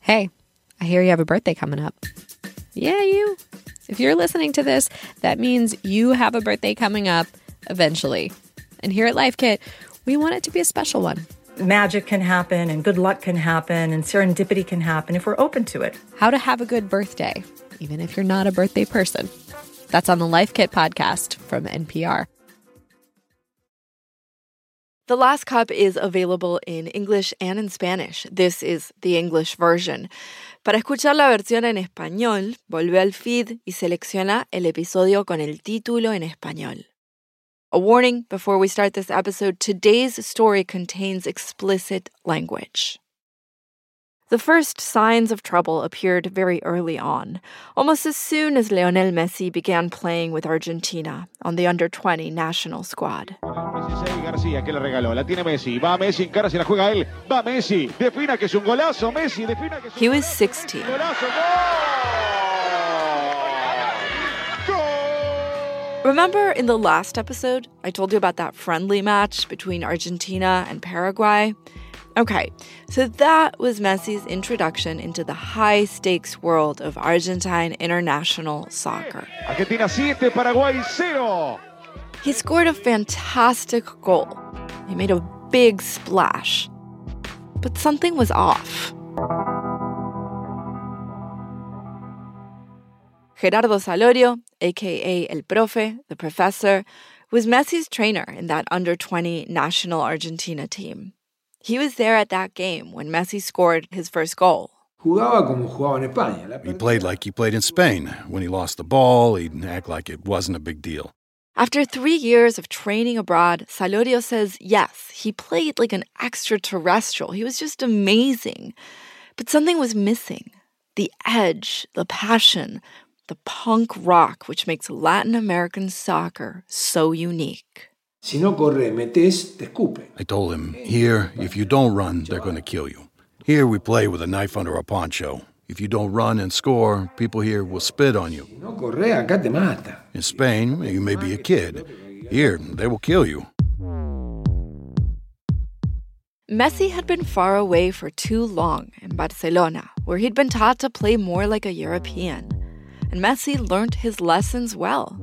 Hey, I hear you have a birthday coming up. Yeah, you. If you're listening to this, that means you have a birthday coming up eventually. And here at Life Kit, we want it to be a special one. Magic can happen and good luck can happen and serendipity can happen if we're open to it. How to have a good birthday, even if you're not a birthday person. That's on the Life Kit podcast from NPR. The Last Cup is available in English and in Spanish. This is the English version. Para escuchar la versión en español, vuelve al feed y selecciona el episodio con el título en español. A warning before we start this episode, today's story contains explicit language. The first signs of trouble appeared very early on, almost as soon as Lionel Messi began playing with Argentina on the under-20 national squad. García que le regaló, la tiene Messi, va Messi, encara, se la juega él, va Messi, defina que es un golazo, Messi, defina que es un golazo. He was 16. Golazo, gol! Remember in the last episode, I told you about that friendly match between Argentina and Paraguay? Okay, so that was Messi's introduction into the high-stakes world of Argentine international soccer. Argentina 7, Paraguay 0. He scored a fantastic goal. He made a big splash. But something was off. Gerardo Salorio, a.k.a. El Profe, the professor, was Messi's trainer in that under-20 national Argentina team. He was there at that game when Messi scored his first goal. Jugaba como jugaba en España. He played like he played in Spain. When he lost the ball, he'd act like it wasn't a big deal. After 3 years of training abroad, Salorio says, yes, he played like an extraterrestrial. He was just amazing. But something was missing. The edge, the passion, the punk rock which makes Latin American soccer so unique. Si no corre, metes, te escupen. I told him, here, if you don't run, they're going to kill you. Here we play with a knife under a poncho. If you don't run and score, people here will spit on you. Si no corre, acá te mata. In Spain, you may be a kid. Here, they will kill you. Messi had been far away for too long in Barcelona, where he'd been taught to play more like a European. And Messi learned his lessons well.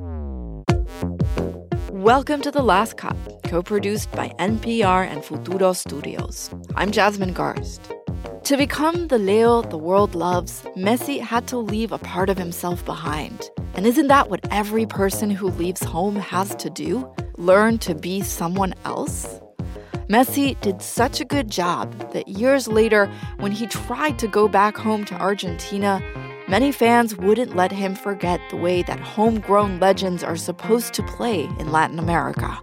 Welcome to The Last Cup, co-produced by NPR and Futuro Studios. I'm Jasmine Garsd. To become the Leo the world loves, Messi had to leave a part of himself behind. And isn't that what every person who leaves home has to do? Learn to be someone else? Messi did such a good job that years later, when he tried to go back home to Argentina, many fans wouldn't let him forget the way that homegrown legends are supposed to play in Latin America.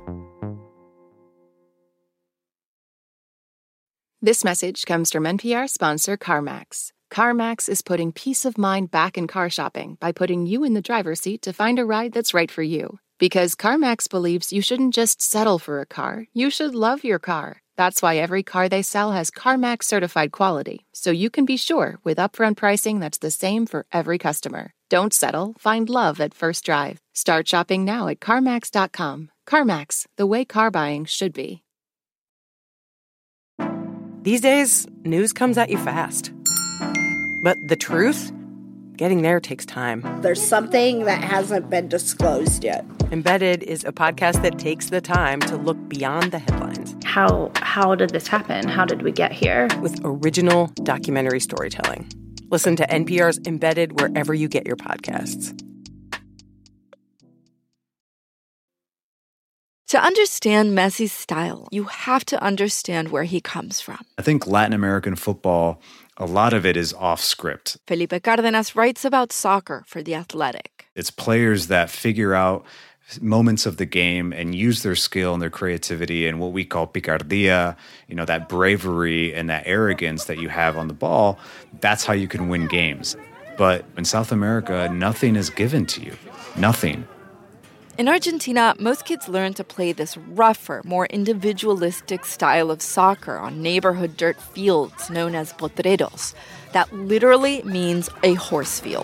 This message comes from NPR sponsor CarMax. CarMax is putting peace of mind back in car shopping by putting you in the driver's seat to find a ride that's right for you. Because CarMax believes you shouldn't just settle for a car, you should love your car. That's why every car they sell has CarMax certified quality, so you can be sure with upfront pricing that's the same for every customer. Don't settle, find love at first drive. Start shopping now at CarMax.com. CarMax, the way car buying should be. These days, news comes at you fast. But the truth? Getting there takes time. There's something that hasn't been disclosed yet. Embedded is a podcast that takes the time to look beyond the headlines. How did this happen? How did we get here? With original documentary storytelling. Listen to NPR's Embedded wherever you get your podcasts. To understand Messi's style, you have to understand where he comes from. I think Latin American football, a lot of it is off script. Felipe Cárdenas writes about soccer for The Athletic. It's players that figure out moments of the game and use their skill and their creativity and what we call picardia, that bravery and that arrogance that you have on the ball. That's how you can win games. But in South America, nothing is given to you. Nothing. In Argentina, most kids learn to play this rougher, more individualistic style of soccer on neighborhood dirt fields known as potreros. That literally means a horse field.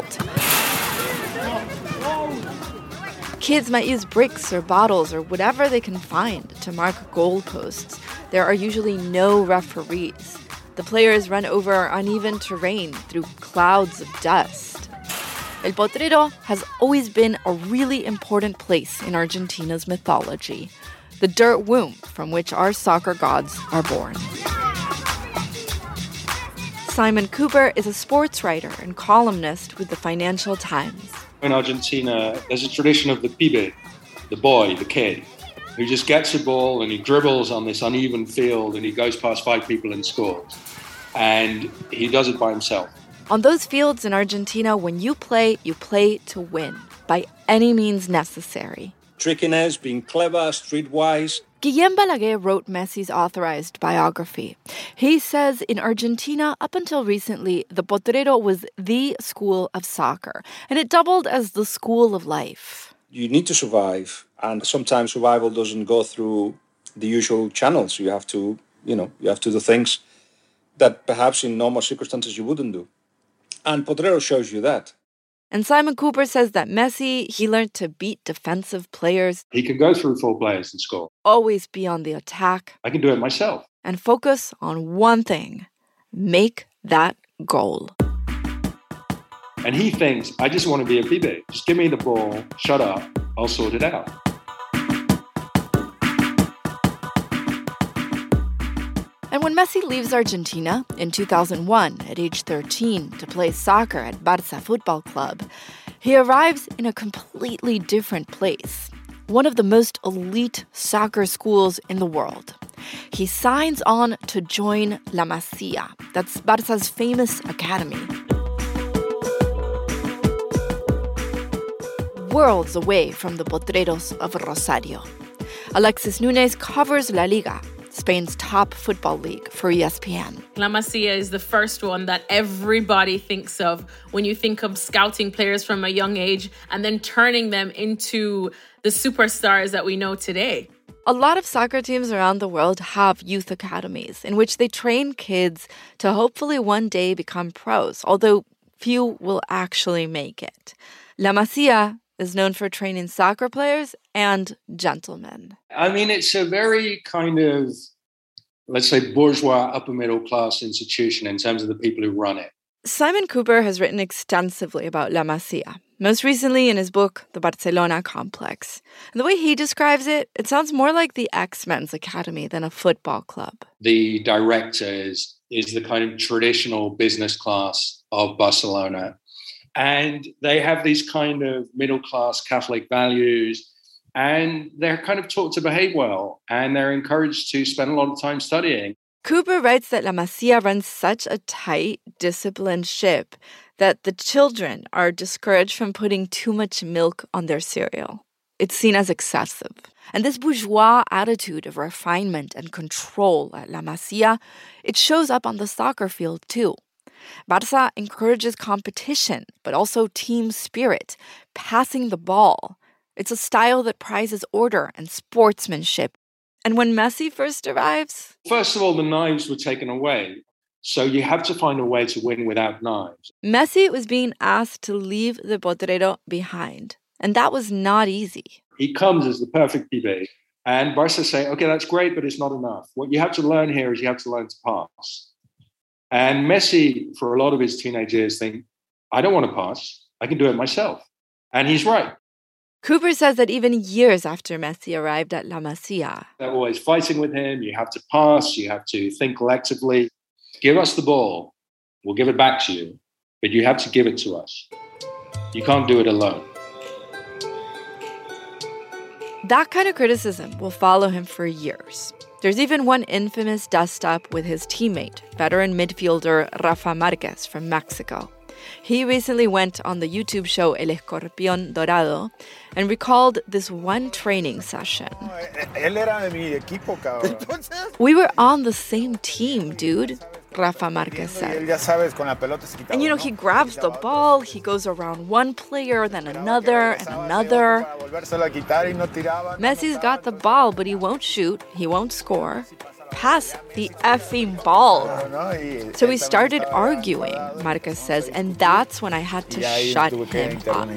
Kids might use bricks or bottles or whatever they can find to mark goalposts. There are usually no referees. The players run over uneven terrain through clouds of dust. El Potrero has always been a really important place in Argentina's mythology, the dirt womb from which our soccer gods are born. Simon Cooper is a sports writer and columnist with the Financial Times. In Argentina, there's a tradition of the pibe, the boy, the kid, who just gets the ball and he dribbles on this uneven field and he goes past 5 people and scores. And he does it by himself. On those fields in Argentina, when you play to win, by any means necessary. Trickiness, being clever, streetwise. Guillem Balaguer wrote Messi's authorized biography. He says in Argentina, up until recently, the Potrero was the school of soccer, and it doubled as the school of life. You need to survive, and sometimes survival doesn't go through the usual channels. You have to do things that perhaps in normal circumstances you wouldn't do. And Potrero shows you that. And Simon Cooper says that Messi, he learned to beat defensive players. He can go through 4 players and score. Always be on the attack. I can do it myself. And focus on one thing. Make that goal. And he thinks, I just want to be a pibe. Just give me the ball, shut up, I'll sort it out. And when Messi leaves Argentina in 2001 at age 13 to play soccer at Barça Football Club, he arrives in a completely different place, one of the most elite soccer schools in the world. He signs on to join La Masia, that's Barça's famous academy. Worlds away from the Potreros of Rosario. Alexis Nunes covers La Liga, Spain's top football league, for ESPN. La Masia is the first one that everybody thinks of when you think of scouting players from a young age and then turning them into the superstars that we know today. A lot of soccer teams around the world have youth academies in which they train kids to hopefully one day become pros, although few will actually make it. La Masia is known for training soccer players and gentlemen. I mean, it's a very kind of, let's say, bourgeois, upper middle class institution in terms of the people who run it. Simon Cooper has written extensively about La Masia, most recently in his book, The Barcelona Complex. And the way he describes it, it sounds more like the X-Men's Academy than a football club. The director is the kind of traditional business class of Barcelona. And they have these kind of middle-class Catholic values, and they're kind of taught to behave well, and they're encouraged to spend a lot of time studying. Cooper writes that La Masia runs such a tight, disciplined ship that the children are discouraged from putting too much milk on their cereal. It's seen as excessive. And this bourgeois attitude of refinement and control at La Masia, it shows up on the soccer field too. Barça encourages competition, but also team spirit, passing the ball. It's a style that prizes order and sportsmanship. And when Messi first arrives... First of all, the knives were taken away. So you have to find a way to win without knives. Messi was being asked to leave the Potrero behind. And that was not easy. He comes as the perfect pibe. And Barça say, okay, that's great, but it's not enough. What you have to learn here is you have to learn to pass. And Messi, for a lot of his teenage years, think, I don't want to pass. I can do it myself. And he's right. Cooper says that even years after Messi arrived at La Masia, they're always fighting with him. You have to pass. You have to think collectively. Give us the ball. We'll give it back to you. But you have to give it to us. You can't do it alone. That kind of criticism will follow him for years. There's even one infamous dust-up with his teammate, veteran midfielder Rafa Marquez from Mexico. He recently went on the YouTube show El Escorpión Dorado and recalled this one training session. We were on the same team, dude, Rafa Marquez said. And he grabs the ball, he goes around one player, then another and another. Messi's got the ball, but he won't shoot, he won't score. Pass the effing ball. So we started arguing, Marquez says, and that's when I had to shut him up.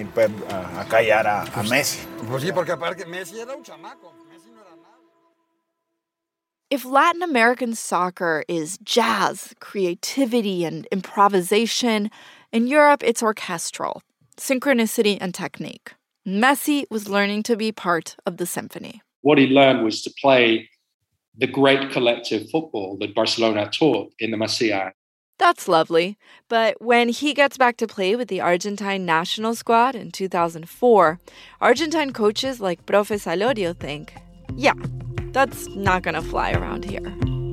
If Latin American soccer is jazz, creativity, and improvisation, in Europe it's orchestral, synchronicity and technique. Messi was learning to be part of the symphony. What he learned was to play the great collective football that Barcelona taught in the Masia. That's lovely. But when he gets back to play with the Argentine national squad in 2004, Argentine coaches like Profe Salorio think, yeah, that's not going to fly around here.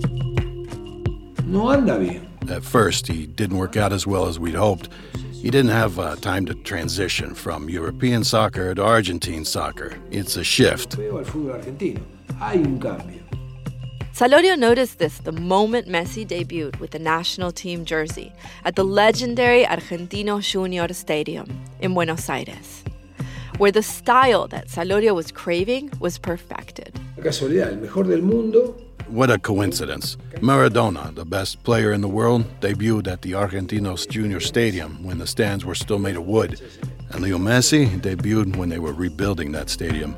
No anda bien. At first, he didn't work out as well as we'd hoped. He didn't have time to transition from European soccer to Argentine soccer. It's a shift. Veo al fútbol argentino. Hay un cambio. Salorio noticed this the moment Messi debuted with the national team jersey at the legendary Argentino Junior Stadium in Buenos Aires, where the style that Salorio was craving was perfected. La casualidad, el mejor del mundo. What a coincidence. Maradona, the best player in the world, debuted at the Argentinos Junior Stadium when the stands were still made of wood. And Leo Messi debuted when they were rebuilding that stadium.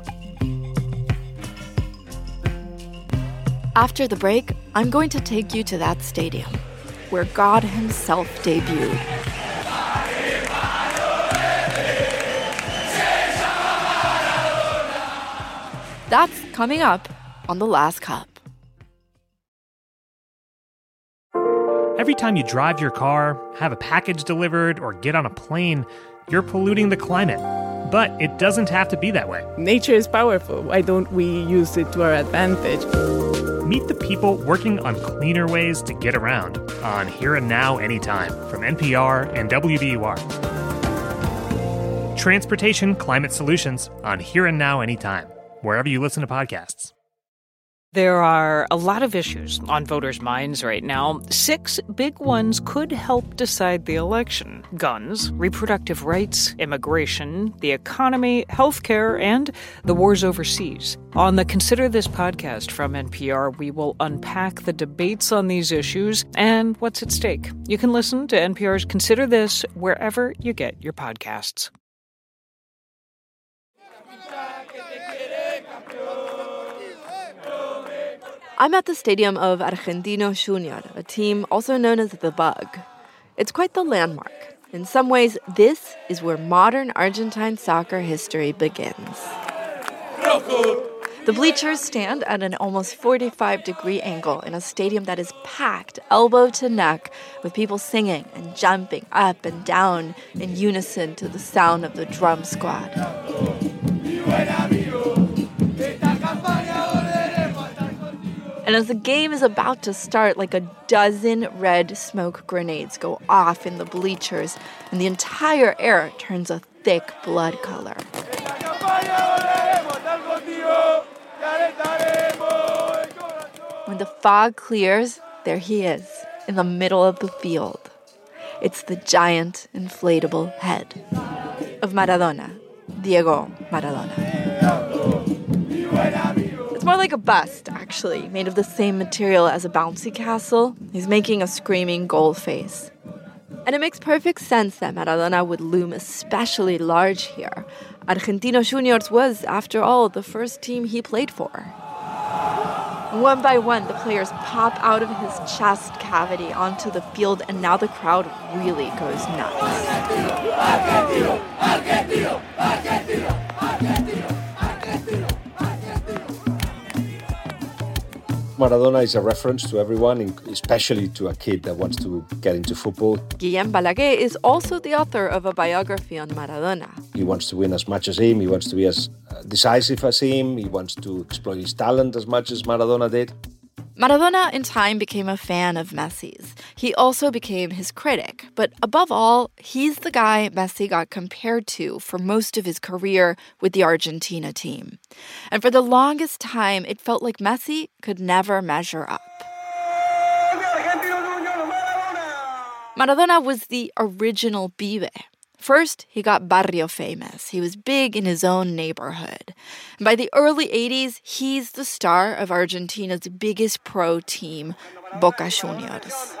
After the break, I'm going to take you to that stadium, where God himself debuted. That's coming up on The Last Cup. Every time you drive your car, have a package delivered, or get on a plane, you're polluting the climate. But it doesn't have to be that way. Nature is powerful. Why don't we use it to our advantage? Meet the people working on cleaner ways to get around on Here and Now Anytime from NPR and WBUR. Transportation Climate Solutions on Here and Now Anytime, wherever you listen to podcasts. There are a lot of issues on voters' minds right now. 6 big ones could help decide the election: guns, reproductive rights, immigration, the economy, healthcare, and the wars overseas. On the Consider This podcast from NPR, we will unpack the debates on these issues and what's at stake. You can listen to NPR's Consider This wherever you get your podcasts. I'm at the stadium of Argentino Junior, a team also known as the Bug. It's quite the landmark. In some ways, this is where modern Argentine soccer history begins. The bleachers stand at an almost 45-degree angle in a stadium that is packed elbow to neck with people singing and jumping up and down in unison to the sound of the drum squad. And as the game is about to start, like a dozen red smoke grenades go off in the bleachers, and the entire air turns a thick blood color. When the fog clears, there he is, in the middle of the field. It's the giant inflatable head of Maradona, Diego Maradona. It's more like a bust, actually, made of the same material as a bouncy castle. He's making a screaming goal face. And it makes perfect sense that Maradona would loom especially large here. Argentino Juniors was, after all, the first team he played for. One by one, the players pop out of his chest cavity onto the field, and now the crowd really goes nuts. Argentino, Argentino, Argentino, Argentino, Argentino. Maradona is a reference to everyone, especially to a kid that wants to get into football. Guillem Balaguer is also the author of a biography on Maradona. He wants to win as much as him. He wants to be as decisive as him. He wants to exploit his talent as much as Maradona did. Maradona, in time, became a fan of Messi's. He also became his critic. But above all, he's the guy Messi got compared to for most of his career with the Argentina team. And for the longest time, it felt like Messi could never measure up. Maradona was the original Pibe. First, he got barrio famous. He was big in his own neighborhood. And by the early 80s, he's the star of Argentina's biggest pro team, Boca Juniors.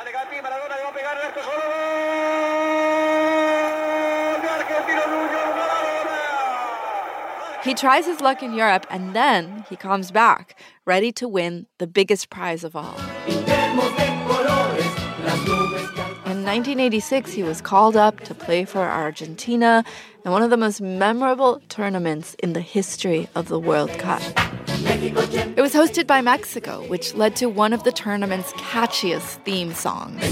He tries his luck in Europe, and then he comes back, ready to win the biggest prize of all. In 1986, he was called up to play for Argentina in one of the most memorable tournaments in the history of the World Cup. It was hosted by Mexico, which led to one of the tournament's catchiest theme songs.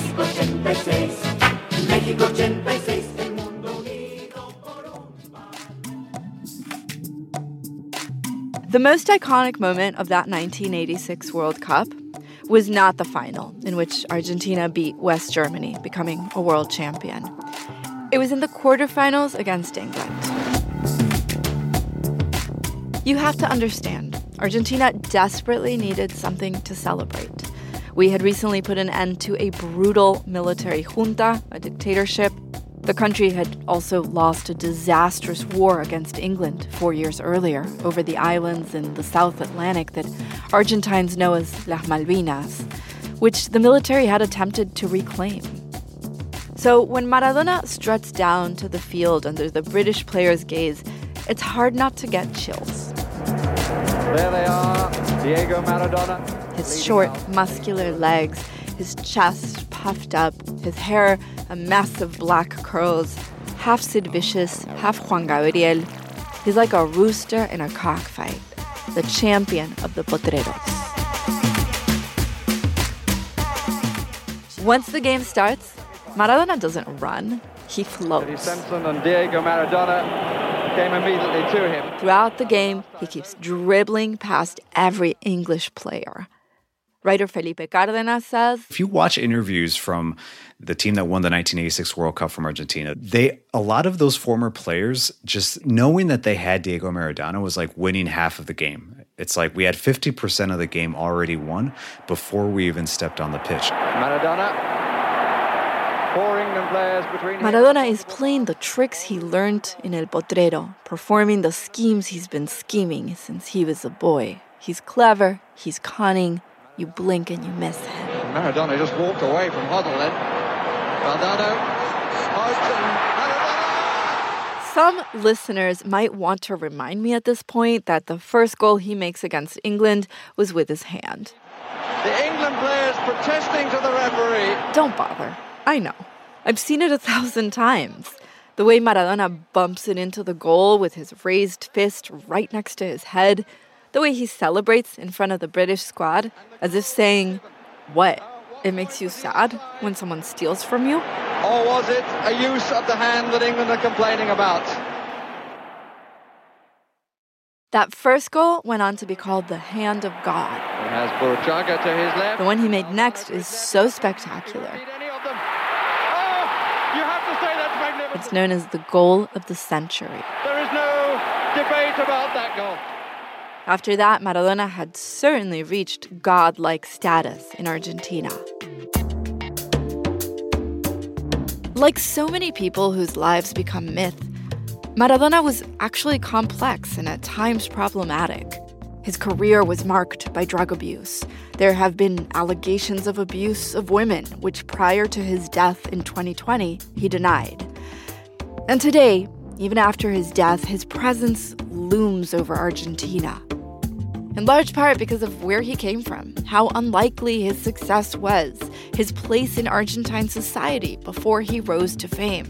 The most iconic moment of that 1986 World Cup was not the final, in which Argentina beat West Germany, becoming a world champion. It was in the quarterfinals against England. You have to understand, Argentina desperately needed something to celebrate. We had recently put an end to a brutal military junta, a dictatorship. The country had also lost a disastrous war against England 4 years earlier over the islands in the South Atlantic that Argentines know as Las Malvinas, which the military had attempted to reclaim. So when Maradona struts down to the field under the British players' gaze, it's hard not to get chills. There they are, Diego Maradona. His short, muscular legs, his chest puffed up, his hair a mess of black curls, half Sid Vicious, half Juan Gabriel. He's like a rooster in a cockfight, the champion of the potreros. Once the game starts, Maradona doesn't run, he floats. Simpson and Diego Maradona came immediately to him. Throughout the game, he keeps dribbling past every English player. Writer Felipe Cárdenas says, if you watch interviews from the team that won the 1986 World Cup from Argentina, a lot of those former players, just knowing that they had Diego Maradona was like winning half of the game. It's like we had 50% of the game already won before we even stepped on the pitch. Maradona. 4 England players between Maradona is playing the tricks he learned in El Potrero, performing the schemes he's been scheming since he was a boy. He's clever, he's cunning. You blink and you miss him. Maradona just walked away from Hoddle then. Maradona. Some listeners might want to remind me at this point that the first goal he makes against England was with his hand. The England players protesting to the referee. Don't bother. I know. I've seen it 1,000 times. The way Maradona bumps it into the goal with his raised fist right next to his head. The way he celebrates in front of the British squad, as if saying, what, it makes you sad when someone steals from you? Or was it a use of the hand that England are complaining about? That first goal went on to be called the Hand of God. He has Burruchaga to his left. The one he made next is so spectacular. It's known as the goal of the century. There is no debate about that goal. After that, Maradona had certainly reached god-like status in Argentina. Like so many people whose lives become myth, Maradona was actually complex and at times problematic. His career was marked by drug abuse. There have been allegations of abuse of women, which prior to his death in 2020, he denied. And today, even after his death, his presence looms over Argentina. In large part because of where he came from, how unlikely his success was, his place in Argentine society before he rose to fame.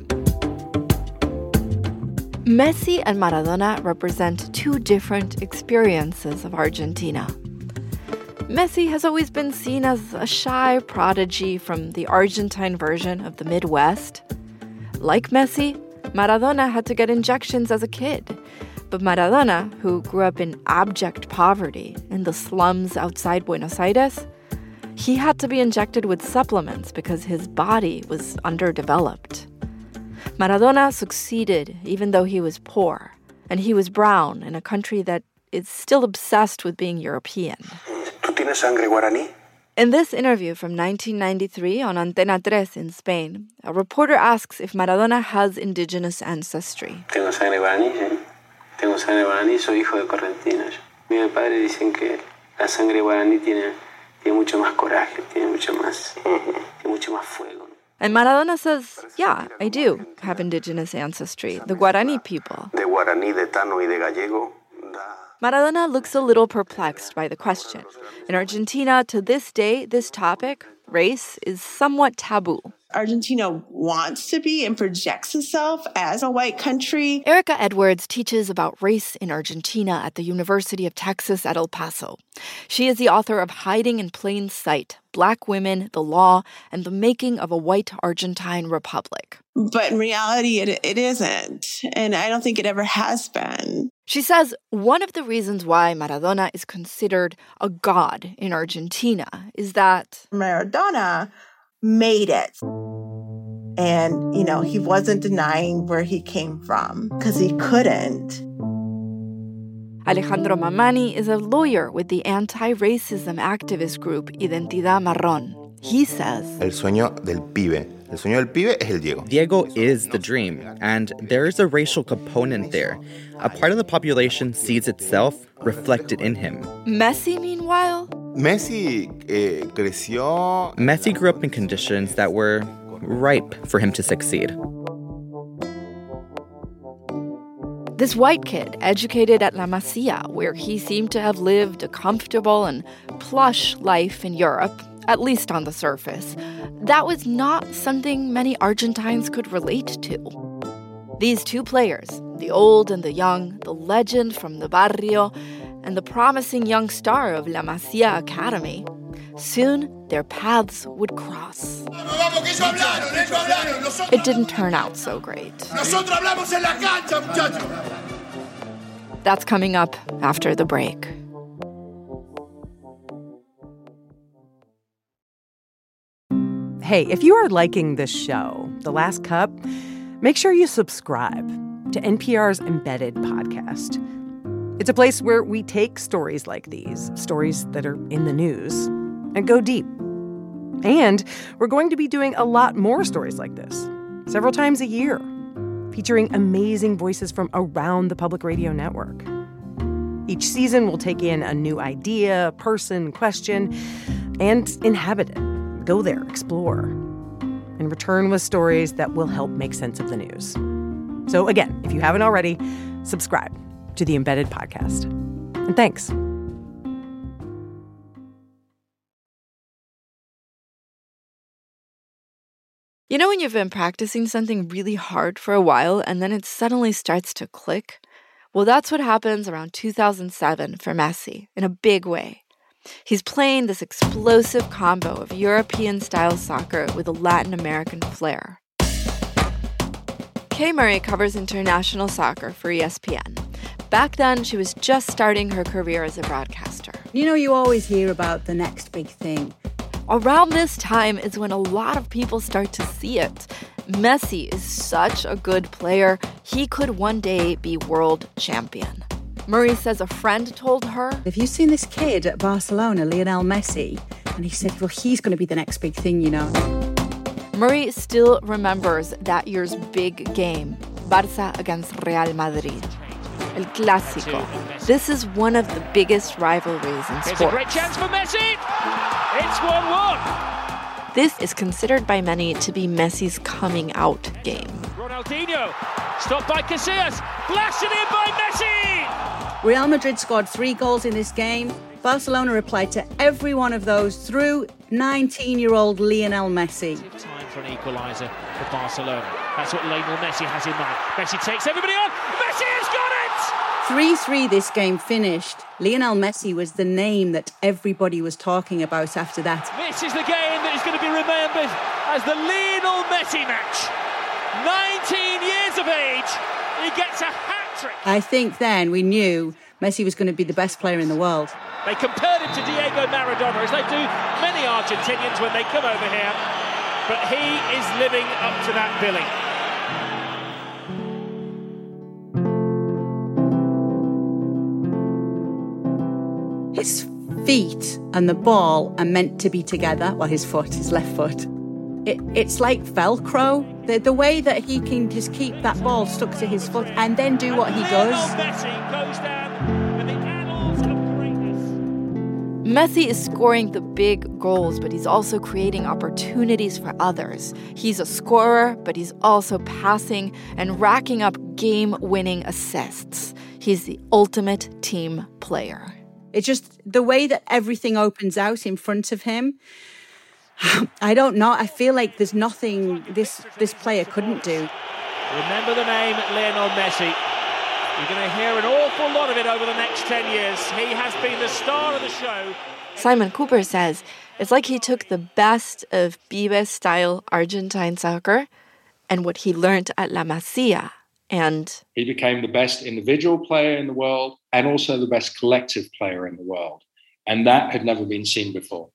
Messi and Maradona represent two different experiences of Argentina. Messi has always been seen as a shy prodigy from the Argentine version of the Midwest. Like Messi, Maradona had to get injections as a kid. But Maradona, who grew up in abject poverty in the slums outside Buenos Aires, he had to be injected with supplements because his body was underdeveloped. Maradona succeeded even though he was poor, and he was brown in a country that is still obsessed with being European. ¿Tú tienes sangre guaraní? In this interview from 1993 on Antena 3 in Spain, a reporter asks if Maradona has indigenous ancestry. Tengo sangre guaraní, ¿sí? Tengo sangre guaraní, soy hijo de correntinos. Mi padre dicen que la sangre guaraní tiene mucho más coraje, tiene mucho más fuego. And Maradona says, yeah, I do have indigenous ancestry, the Guarani people. De Guaraní, de Tano y de Gallego, Maradona looks a little perplexed by the question. In Argentina, to this day, this topic, race, is somewhat taboo. Argentina wants to be and projects itself as a white country. Erica Edwards teaches about race in Argentina at the University of Texas at El Paso. She is the author of Hiding in Plain Sight, Black Women, the Law, and the Making of a White Argentine Republic. But in reality, it isn't. And I don't think it ever has been. She says one of the reasons why Maradona is considered a god in Argentina is that Maradona made it. And, he wasn't denying where he came from because he couldn't. Alejandro Mamani is a lawyer with the anti-racism activist group Identidad Marrón. He says, El sueño del pibe. El sueño del pibe es el Diego. Diego is the dream, and there is a racial component there. A part of the population sees itself reflected in him. Messi, meanwhile? Messi creció... Messi grew up in conditions that were ripe for him to succeed. This white kid, educated at La Masia, where he seemed to have lived a comfortable and plush life in Europe, at least on the surface, that was not something many Argentines could relate to. These two players, the old and the young, the legend from the barrio, and the promising young star of La Masia Academy, soon their paths would cross. It didn't turn out so great. That's coming up after the break. Hey, if you are liking this show, The Last Cup, make sure you subscribe to NPR's Embedded podcast. It's a place where we take stories like these, stories that are in the news, and go deep. And we're going to be doing a lot more stories like this, several times a year, featuring amazing voices from around the public radio network. Each season, we'll take in a new idea, person, question, and inhabit it. Go there, explore, and return with stories that will help make sense of the news. So again, if you haven't already, subscribe to the Embedded podcast. And thanks. You know when you've been practicing something really hard for a while and then it suddenly starts to click? Well, that's what happens around 2007 for Messi, in a big way. He's playing this explosive combo of European-style soccer with a Latin American flair. Kay Murray covers international soccer for ESPN. Back then, she was just starting her career as a broadcaster. You always hear about the next big thing. Around this time is when a lot of people start to see it. Messi is such a good player, he could one day be world champion. Murray says a friend told her, "Have you seen this kid at Barcelona, Lionel Messi?" And he said, well, he's going to be the next big thing, Murray still remembers that year's big game, Barça against Real Madrid. El Clásico. This is one of the biggest rivalries in sports. Here's a great chance for Messi. It's 1-1. This is considered by many to be Messi's coming out game. Ronaldinho, stopped by Casillas, blasted in by Messi. Real Madrid scored 3 goals in this game. Barcelona replied to every one of those through 19-year-old Lionel Messi. Time for an equaliser for Barcelona. That's what Lionel Messi has in mind. Messi takes everybody on. Messi has got it! 3-3 this game finished. Lionel Messi was the name that everybody was talking about after that. This is the game that is going to be remembered as the Lionel Messi match. 19 years of age, he gets a hat-trick. I think then we knew Messi was going to be the best player in the world. They compared him to Diego Maradona, as they do many Argentinians when they come over here. But he is living up to that billing. His feet and the ball are meant to be together. Well, his left foot. It's like Velcro. The way that he can just keep that ball stuck to his foot and then do what he does. Messi goes down in the annals of greatness. Messi is scoring the big goals, but he's also creating opportunities for others. He's a scorer, but he's also passing and racking up game-winning assists. He's the ultimate team player. It's just the way that everything opens out in front of him. I don't know. I feel like there's nothing this player couldn't do. Remember the name Lionel Messi. You're going to hear an awful lot of it over the next 10 years. He has been the star of the show. Simon Cooper says it's like he took the best of Pibe-style Argentine soccer and what he learned at La Masia. And he became the best individual player in the world and also the best collective player in the world. And that had never been seen before.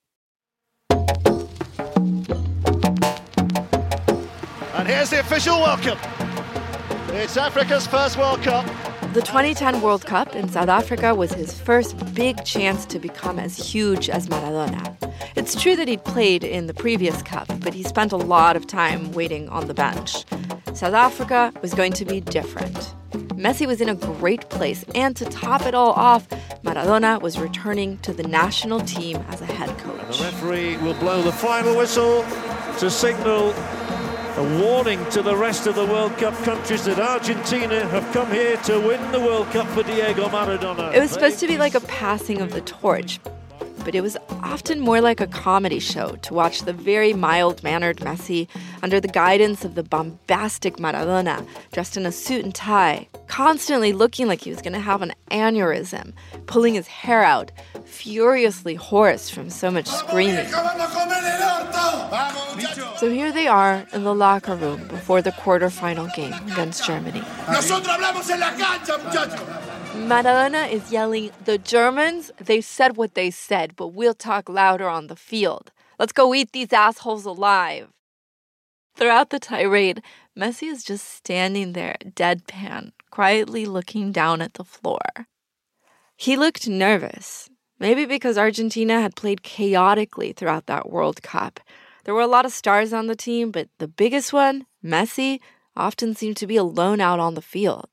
And here's the official welcome. It's Africa's first World Cup. The 2010 World Cup in South Africa was his first big chance to become as huge as Maradona. It's true that he'd played in the previous cup, but he spent a lot of time waiting on the bench. South Africa was going to be different. Messi was in a great place, and to top it all off, Maradona was returning to the national team as a head coach. And the referee will blow the final whistle to signal a warning to the rest of the World Cup countries that Argentina have come here to win the World Cup for Diego Maradona. It was supposed to be like a passing of the torch, but it was often more like a comedy show to watch the very mild-mannered Messi under the guidance of the bombastic Maradona, dressed in a suit and tie, constantly looking like he was going to have an aneurysm, pulling his hair out, furiously hoarse from so much screaming. So here they are in the locker room before the quarterfinal game against Germany. Maradona is yelling, "The Germans, they said what they said, but we'll talk louder on the field. Let's go eat these assholes alive." Throughout the tirade, Messi is just standing there, deadpan, quietly looking down at the floor. He looked nervous, maybe because Argentina had played chaotically throughout that World Cup. There were a lot of stars on the team, but the biggest one, Messi, often seemed to be alone out on the field.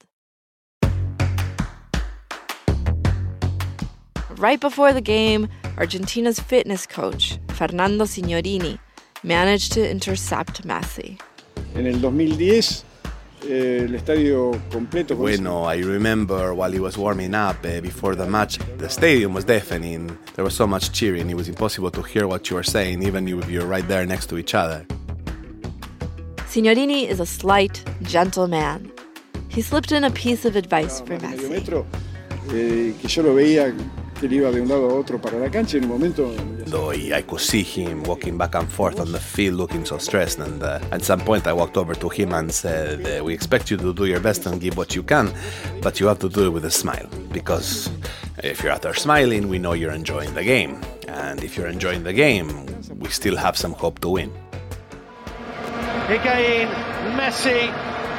Right before the game, Argentina's fitness coach, Fernando Signorini, managed to intercept Messi. En el 2010, el estadio completo. Bueno, I remember while he was warming up before the match, the stadium was deafening. There was so much cheering, it was impossible to hear what you were saying, even if you're right there next to each other. Signorini is a slight, gentle man. He slipped in a piece of advice for Messi. Que yo lo veía que él iba de un lado a otro para la cancha en un momento. Though I could see him walking back and forth on the field looking so stressed, and at some point I walked over to him and said, we expect you to do your best and give what you can, but you have to do it with a smile, because if you're out there smiling, we know you're enjoying the game, and if you're enjoying the game, we still have some hope to win. Higuain, Messi,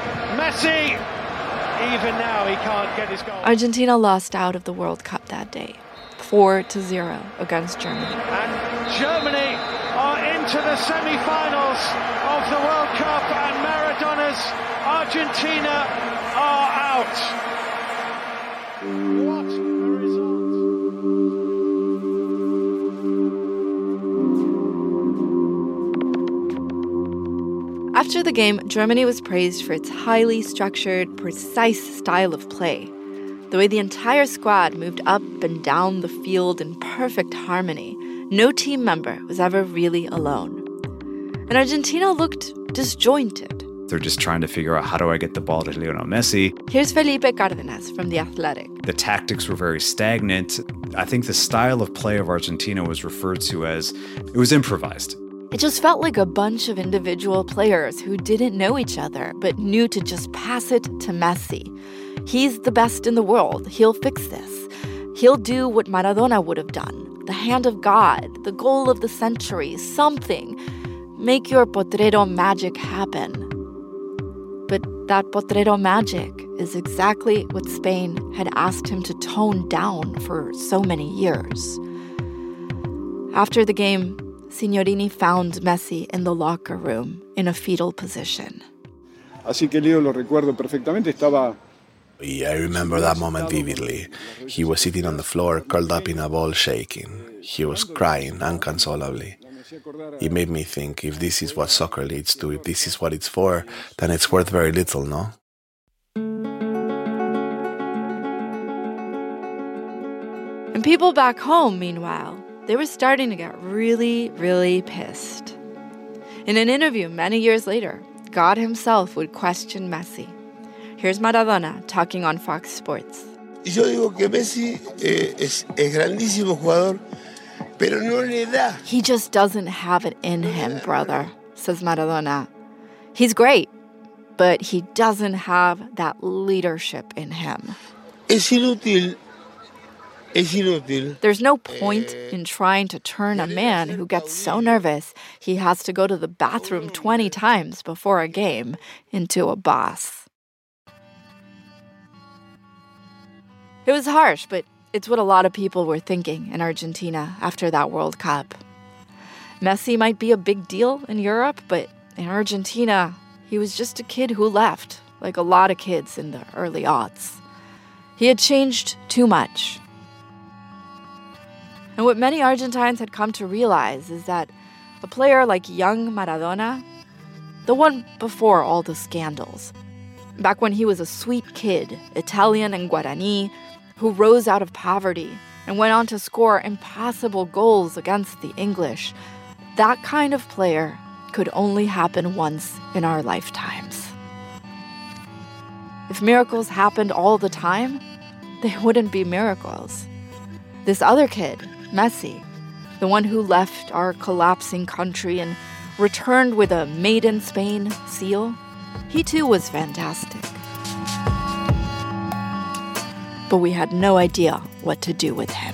even now he can't get his goal. Argentina lost out of the World Cup that day, 4-0 against Germany. And Germany are into the semi-finals of the World Cup, and Maradona's Argentina are out. What a result. After the game, Germany was praised for its highly structured, precise style of play. The way the entire squad moved up and down the field in perfect harmony. No team member was ever really alone. And Argentina looked disjointed. They're just trying to figure out, how do I get the ball to Lionel Messi? Here's Felipe Cárdenas from The Athletic. The tactics were very stagnant. I think the style of play of Argentina was referred to as, it was improvised. It just felt like a bunch of individual players who didn't know each other, but knew to just pass it to Messi. He's the best in the world. He'll fix this. He'll do what Maradona would have done. The hand of God, the goal of the century, something. Make your Potrero magic happen. But that Potrero magic is exactly what Spain had asked him to tone down for so many years. After the game, Signorini found Messi in the locker room in a fetal position. Así que Leo lo recuerdo perfectamente, estaba. Yeah, I remember that moment vividly. He was sitting on the floor, curled up in a ball, shaking. He was crying inconsolably. It made me think, if this is what soccer leads to, if this is what it's for, then it's worth very little, no? And people back home, meanwhile, they were starting to get really, really pissed. In an interview many years later, God himself would question Messi. Here's Maradona talking on Fox Sports. Yo digo que Messi es grandísimo jugador, pero no le da. He just doesn't have it in him, brother, says Maradona. He's great, but he doesn't have that leadership in him. Es inútil. Es inútil. There's no point in trying to turn a man who gets so nervous he has to go to the bathroom 20 times before a game into a boss. It was harsh, but it's what a lot of people were thinking in Argentina after that World Cup. Messi might be a big deal in Europe, but in Argentina, he was just a kid who left, like a lot of kids in the early aughts. He had changed too much. And what many Argentines had come to realize is that a player like young Maradona, the one before all the scandals, back when he was a sweet kid, Italian and Guarani, who rose out of poverty and went on to score impossible goals against the English, that kind of player could only happen once in our lifetimes. If miracles happened all the time, they wouldn't be miracles. This other kid, Messi, the one who left our collapsing country and returned with a Made in Spain seal, he too was fantastic. But we had no idea what to do with him.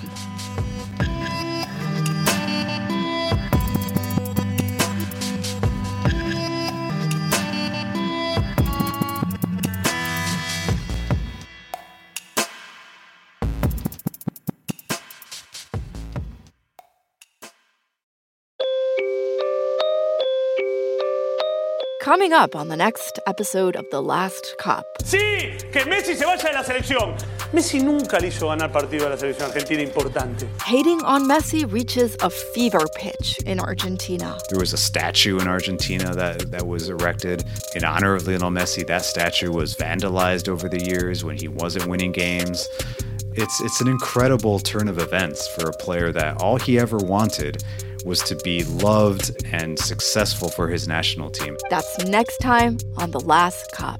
Coming up on the next episode of The Last Cup. Sí, que Messi se vaya de la selección. Messi nunca le hizo ganar partido a la selección argentina importante. Hating on Messi reaches a fever pitch in Argentina. There was a statue in Argentina that was erected in honor of Lionel Messi. That statue was vandalized over the years when he wasn't winning games. It's an incredible turn of events for a player that all he ever wanted was to be loved and successful for his national team. That's next time on The Last Cup.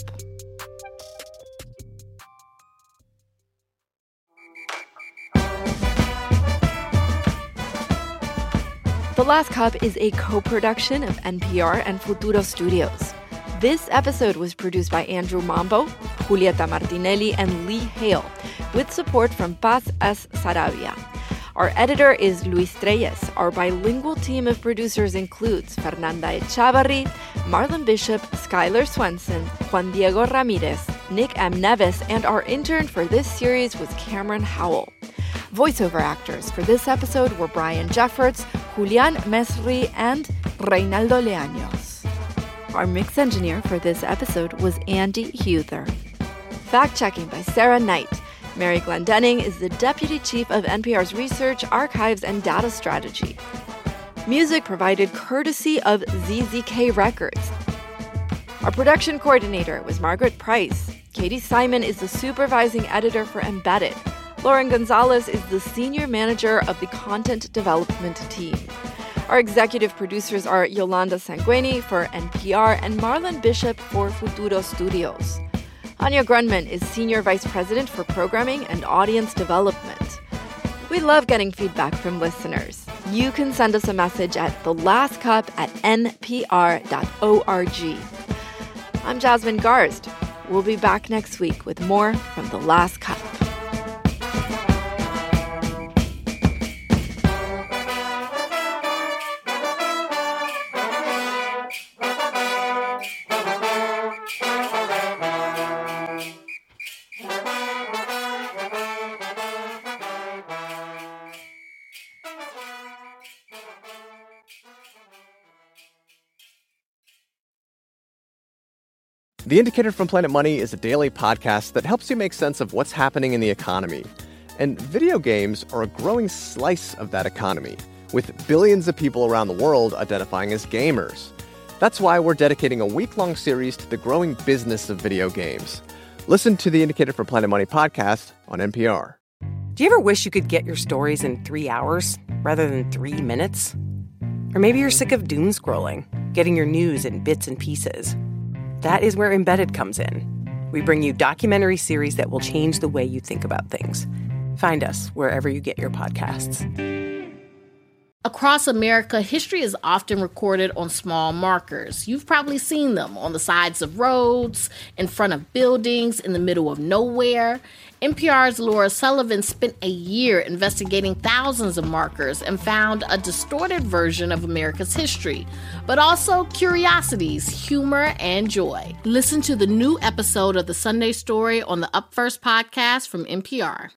The Last Cup is a co-production of NPR and Futuro Studios. This episode was produced by Andrew Mambo, Julieta Martinelli, and Lee Hale, with support from Paz S. Sarabia. Our editor is Luis Treyes. Our bilingual team of producers includes Fernanda Echavarri, Marlon Bishop, Skylar Swenson, Juan Diego Ramirez, Nick M. Neves, and our intern for this series was Cameron Howell. Voiceover actors for this episode were Brian Jeffords, Julian Mesri, and Reynaldo Leaños. Our mix engineer for this episode was Andy Huther. Fact-checking by Sarah Knight. Mary Glendenning is the Deputy Chief of NPR's Research, Archives, and Data Strategy. Music provided courtesy of ZZK Records. Our production coordinator was Margaret Price. Katie Simon is the supervising editor for Embedded. Lauren Gonzalez is the senior manager of the content development team. Our executive producers are Yolanda Sanguini for NPR and Marlon Bishop for Futuro Studios. Anya Grunman is Senior Vice President for Programming and Audience Development. We love getting feedback from listeners. You can send us a message at thelastcup@npr.org. I'm Jasmine Garsd. We'll be back next week with more from The Last Cup. The Indicator from Planet Money is a daily podcast that helps you make sense of what's happening in the economy. And video games are a growing slice of that economy, with billions of people around the world identifying as gamers. That's why we're dedicating a week-long series to the growing business of video games. Listen to the Indicator from Planet Money podcast on NPR. Do you ever wish you could get your stories in 3 hours rather than 3 minutes? Or maybe you're sick of doom scrolling, getting your news in bits and pieces. That is where Embedded comes in. We bring you documentary series that will change the way you think about things. Find us wherever you get your podcasts. Across America, history is often recorded on small markers. You've probably seen them on the sides of roads, in front of buildings, in the middle of nowhere. NPR's Laura Sullivan spent a year investigating thousands of markers and found a distorted version of America's history, but also curiosities, humor, and joy. Listen to the new episode of The Sunday Story on the Up First podcast from NPR.